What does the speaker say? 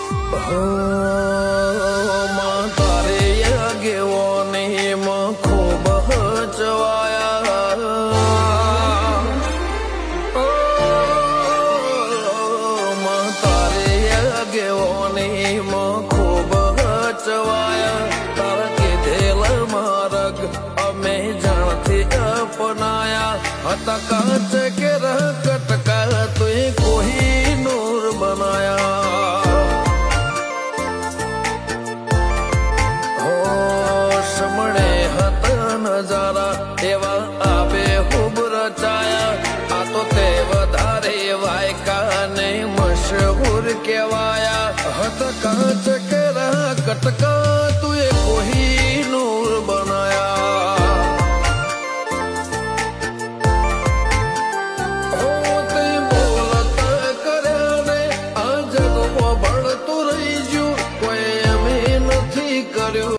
તારે આગેવાની માં ખૂબ ચવાયા તારે આગેવાની માં ખૂબ ચવાયા તારા કીધેલ માર્ગ અમે જાણથી અપનાયા હતા કાચ કે કટકા તુએ કોઈ નૂર બનાયા નજારા એવા આબે ખૂબ રચાયા આ તો તે વધારે વાયકા ને મશહૂર કહેવાયા હત કાચ કેરા કટકા તુએ કોઈ નૂર બનાયા હો તે બોલતા કર્યા ને આ જગમાં ભળતું રહી ગયું કોઈ અમે નથી કર્યું